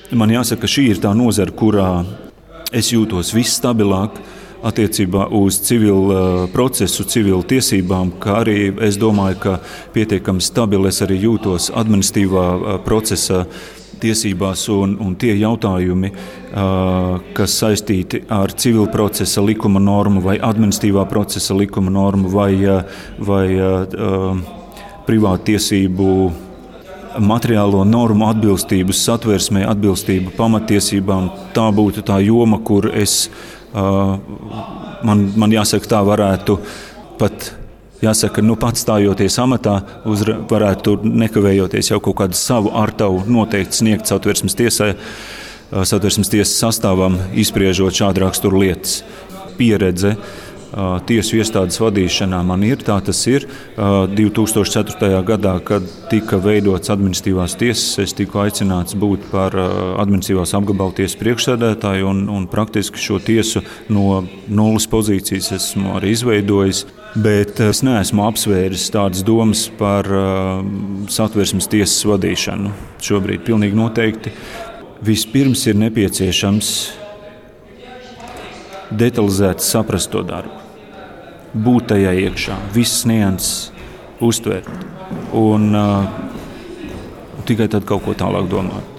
Man jāsaka, ka šī ir tā nozara, kurā es jūtos visstabilāk attiecībā uz civilu procesu, civilu tiesībām, kā arī es domāju, ka pietiekami stabili es arī jūtos administratīvā procesa tiesībās un tie jautājumi, kas saistīti ar civilu procesa likuma normu vai administratīvā procesa likuma normu vai privātu tiesību materiālo normu atbilstību, satversmē atbilstību pamatiesībām. Tā būtu tā joma, kur man jāsaka, tā varētu pat, jāsaka, pats stājoties amatā, varētu nekavējoties jau kaut kādu savu artavu noteikti sniegt satversmes tiesai, satversmes tiesas sastāvam, izspriežot šādu raksturu lietas. Pieredze tiesu iestādes vadīšanā man ir, tā tas ir. 2004. gadā, kad tika veidots administratīvās tiesas, es tiku aicināts būt par administratīvās apgabalu tiesas priekšsēdētāju un praktiski šo tiesu no nulles pozīcijas esmu arī izveidojis. Bet es neesmu apsvēris tādas domas par satversmes tiesas vadīšanu. Šobrīd pilnīgi noteikti. Vispirms ir nepieciešams detalizēti saprast to darbu, būt tajā iekšā, visas nianses uztvert un tikai tad kaut ko tālāk domāt.